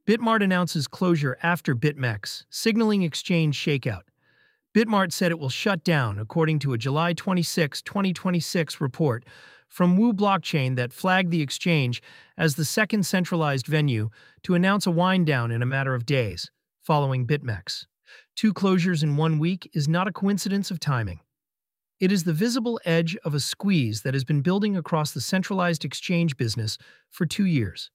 Bitmart announces closure after BitMEX, signaling exchange shakeout. Bitmart said it will shut down, according to a July 26, 2026 report from Wu Blockchain that flagged the exchange as the second centralized venue to announce a wind-down in a matter of days, following BitMEX. Two closures in 1 week is not a coincidence of timing. It is the visible edge of a squeeze that has been building across the centralized exchange business for 2 years.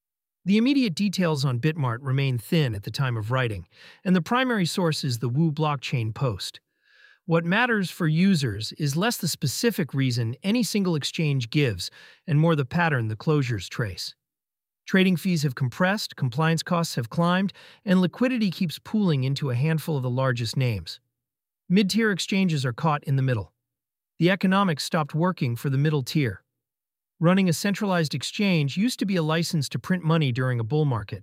The immediate details on Bitmart remain thin at the time of writing, and the primary source is the Wu Blockchain post. What matters for users is less the specific reason any single exchange gives and more the pattern the closures trace. Trading fees have compressed, compliance costs have climbed, and liquidity keeps pooling into a handful of the largest names. Mid-tier exchanges are caught in the middle. The economics stopped working for the middle tier. Running a centralized exchange used to be a license to print money during a bull market.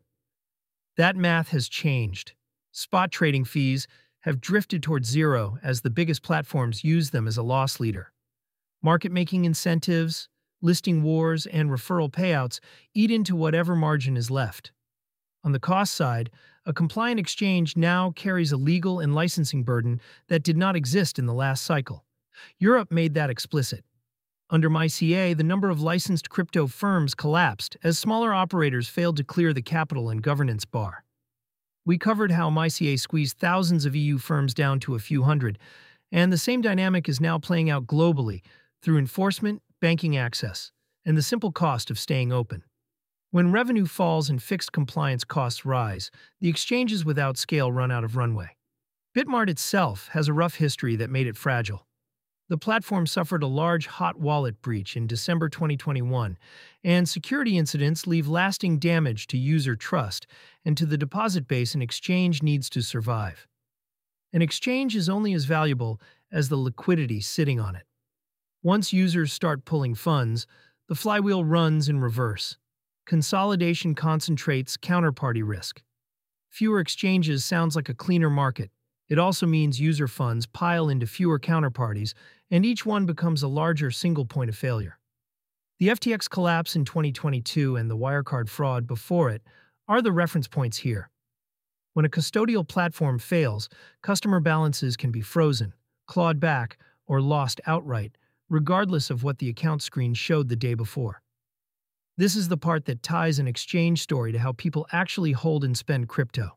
That math has changed. Spot trading fees have drifted towards zero as the biggest platforms use them as a loss leader. Market-making incentives, listing wars, and referral payouts eat into whatever margin is left. On the cost side, a compliant exchange now carries a legal and licensing burden that did not exist in the last cycle. Europe made that explicit. Under MiCA, the number of licensed crypto firms collapsed as smaller operators failed to clear the capital and governance bar. We covered how MiCA squeezed thousands of EU firms down to a few hundred, and the same dynamic is now playing out globally through enforcement, banking access, and the simple cost of staying open. When revenue falls and fixed compliance costs rise, the exchanges without scale run out of runway. Bitmart itself has a rough history that made it fragile. The platform suffered a large hot wallet breach in December 2021, and security incidents leave lasting damage to user trust and to the deposit base an exchange needs to survive. An exchange is only as valuable as the liquidity sitting on it. Once users start pulling funds, the flywheel runs in reverse. Consolidation concentrates counterparty risk. Fewer exchanges sounds like a cleaner market. It also means user funds pile into fewer counterparties, and each one becomes a larger single point of failure. The FTX collapse in 2022 and the Wirecard fraud before it are the reference points here. When a custodial platform fails, customer balances can be frozen, clawed back, or lost outright, regardless of what the account screen showed the day before. This is the part that ties an exchange story to how people actually hold and spend crypto.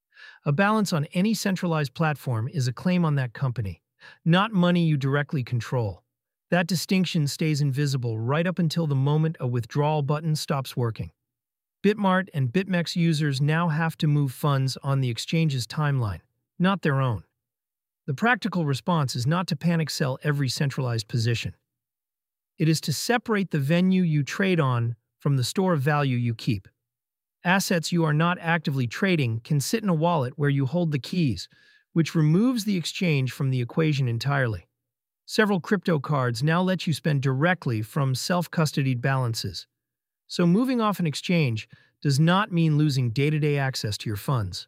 A balance on any centralized platform is a claim on that company, not money you directly control. That distinction stays invisible right up until the moment a withdrawal button stops working. Bitmart and BitMEX users now have to move funds on the exchange's timeline, not their own. The practical response is not to panic sell every centralized position. It is to separate the venue you trade on from the store of value you keep. Assets you are not actively trading can sit in a wallet where you hold the keys, which removes the exchange from the equation entirely. Several crypto cards now let you spend directly from self-custodied balances. So moving off an exchange does not mean losing day-to-day access to your funds.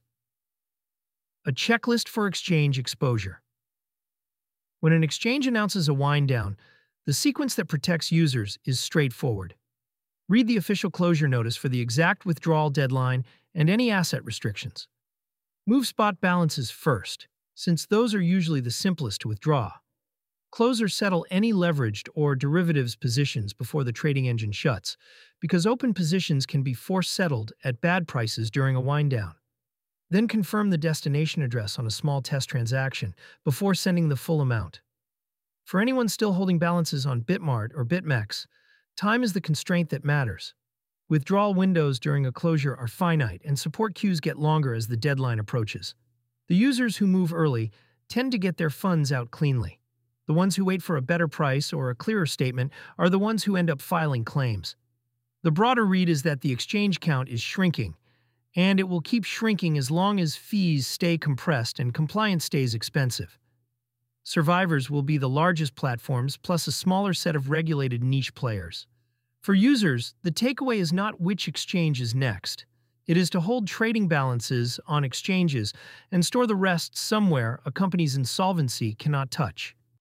A checklist for exchange exposure. When an exchange announces a wind-down, the sequence that protects users is straightforward. Read the official closure notice for the exact withdrawal deadline and any asset restrictions. Move spot balances first, since those are usually the simplest to withdraw. Close or settle any leveraged or derivatives positions before the trading engine shuts, because open positions can be force-settled at bad prices during a wind-down. Then confirm the destination address on a small test transaction before sending the full amount. For anyone still holding balances on Bitmart or BitMEX, time is the constraint that matters. Withdrawal windows during a closure are finite, and support queues get longer as the deadline approaches. The users who move early tend to get their funds out cleanly. The ones who wait for a better price or a clearer statement are the ones who end up filing claims. The broader read is that the exchange count is shrinking, and it will keep shrinking as long as fees stay compressed and compliance stays expensive. Survivors will be the largest platforms plus a smaller set of regulated niche players. For users, the takeaway is not which exchange is next. It is to hold trading balances on exchanges and store the rest somewhere a company's insolvency cannot touch.